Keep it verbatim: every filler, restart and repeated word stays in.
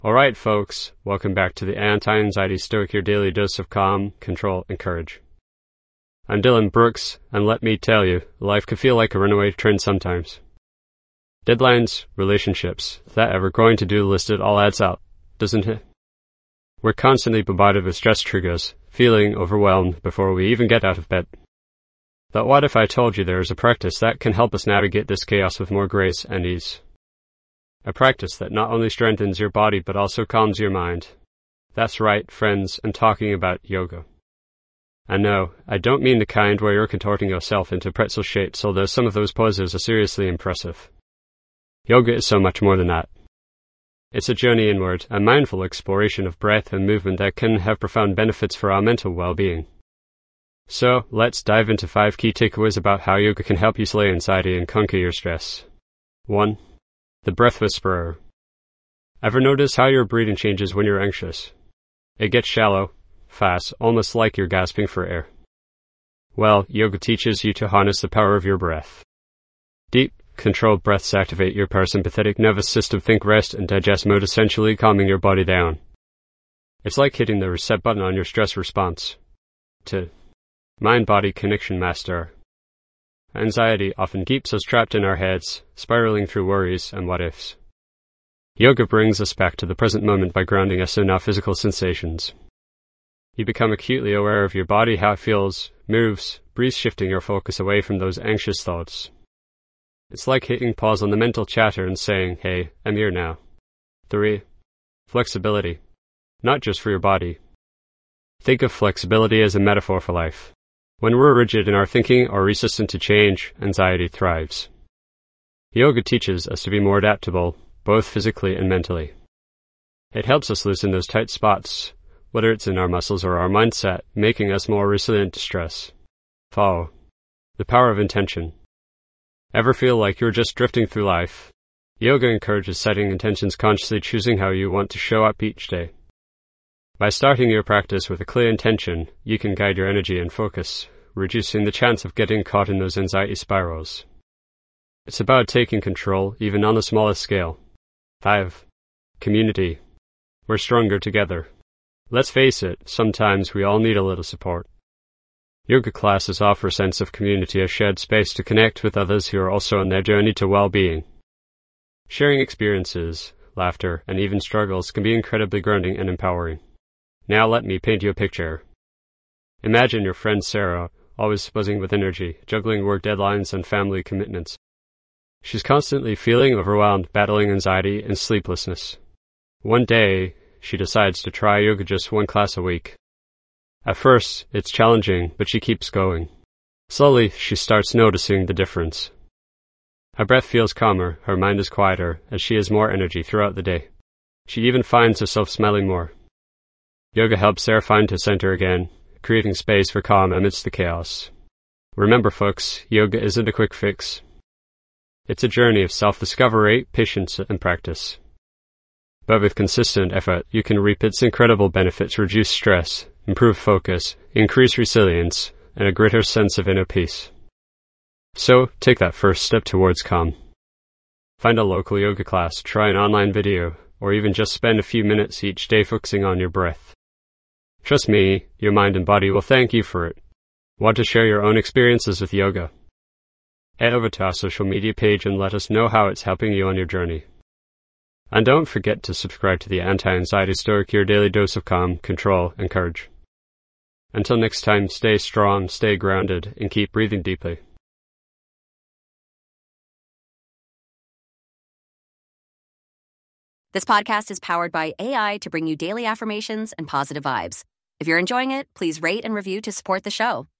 Alright folks, welcome back to the Anti-Anxiety Stoic, your daily dose of calm, control, and courage. I'm Dylan Brooks, and let me tell you, life can feel like a runaway train sometimes. Deadlines, relationships, that ever-growing to-do list, it all adds up, doesn't it? We're constantly bombarded with stress triggers, feeling overwhelmed before we even get out of bed. But what if I told you there is a practice that can help us navigate this chaos with more grace and ease? A practice that not only strengthens your body but also calms your mind. That's right, friends, I'm talking about yoga. And no, I don't mean the kind where you're contorting yourself into pretzel shapes, although some of those poses are seriously impressive. Yoga is so much more than that. It's a journey inward, a mindful exploration of breath and movement that can have profound benefits for our mental well-being. So, let's dive into five key takeaways about how yoga can help you slay anxiety and conquer your stress. one. The breath whisperer. Ever notice how your breathing changes when you're anxious? It gets shallow, fast, almost like you're gasping for air. Well, yoga teaches you to harness the power of your breath. Deep, controlled breaths activate your parasympathetic nervous system, think, rest, and digest mode, essentially calming your body down. It's like hitting the reset button on your stress response. two. Mind-body connection master. Anxiety often keeps us trapped in our heads, spiraling through worries and what-ifs. Yoga brings us back to the present moment by grounding us in our physical sensations. You become acutely aware of your body, how it feels, moves, breathes, shifting your focus away from those anxious thoughts. It's like hitting pause on the mental chatter and saying, hey, I'm here now. three. Flexibility. Not just for your body. Think of flexibility as a metaphor for life. When we're rigid in our thinking or resistant to change, anxiety thrives. Yoga teaches us to be more adaptable, both physically and mentally. It helps us loosen those tight spots, whether it's in our muscles or our mindset, making us more resilient to stress. four. The power of intention. Ever feel like you're just drifting through life? Yoga encourages setting intentions, consciously choosing how you want to show up each day. By starting your practice with a clear intention, you can guide your energy and focus, reducing the chance of getting caught in those anxiety spirals. It's about taking control, even on the smallest scale. five. Community. We're stronger together. Let's face it, sometimes we all need a little support. Yoga classes offer a sense of community, a shared space to connect with others who are also on their journey to well-being. Sharing experiences, laughter, and even struggles can be incredibly grounding and empowering. Now let me paint you a picture. Imagine your friend Sarah, always buzzing with energy, juggling work deadlines and family commitments. She's constantly feeling overwhelmed, battling anxiety and sleeplessness. One day, she decides to try yoga just one class a week. At first, it's challenging, but she keeps going. Slowly, she starts noticing the difference. Her breath feels calmer, her mind is quieter, as she has more energy throughout the day. She even finds herself smiling more. Yoga helps Sarah find her center again, creating space for calm amidst the chaos. Remember folks, yoga isn't a quick fix. It's a journey of self-discovery, patience, and practice. But with consistent effort, you can reap its incredible benefits: reduce stress, improve focus, increase resilience, and a greater sense of inner peace. So, take that first step towards calm. Find a local yoga class, try an online video, or even just spend a few minutes each day focusing on your breath. Trust me, your mind and body will thank you for it. Want to share your own experiences with yoga? Head over to our social media page and let us know how it's helping you on your journey. And don't forget to subscribe to the Anti-Anxiety Stoic, your daily dose of calm, control, and courage. Until next time, stay strong, stay grounded, and keep breathing deeply. This podcast is powered by A I to bring you daily affirmations and positive vibes. If you're enjoying it, please rate and review to support the show.